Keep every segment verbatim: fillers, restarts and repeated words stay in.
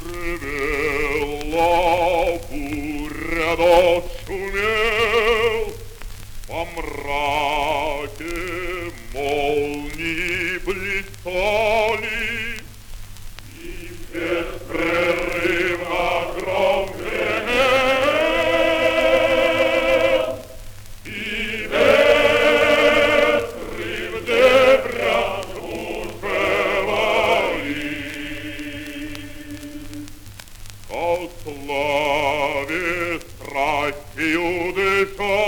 Ревела буря, дождь шумел, во мраке молнии блистали, и беспрерывно гром гремел, и ветры в дебрях бушевали. О славе страстью дыша,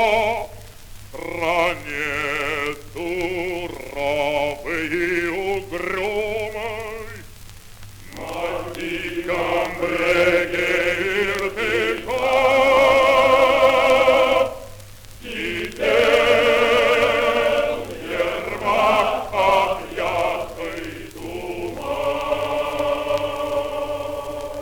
стране суровой и угрюмой, на диком бреге Иртыша сидел Ермак объятый туман.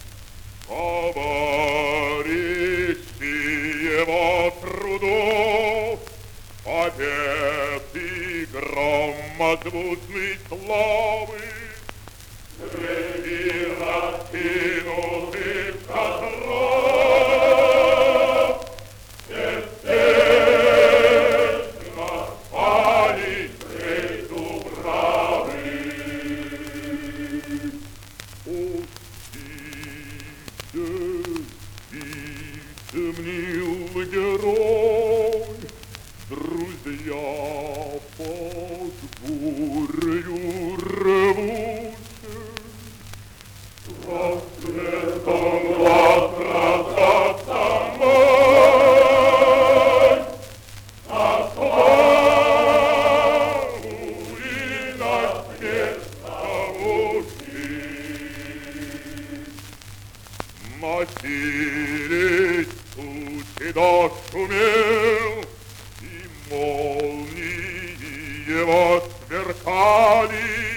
Товарищи его трудов, побед и громозвучной славы, среди раскинутых костров беспечно спали средь дубравы. Темнил герой, друзья под бурею рвутся, рассветом глаз красавца мой, на славу и на смерть зовущий. Носились тучи, дождь шумел, и молнии его сверкали,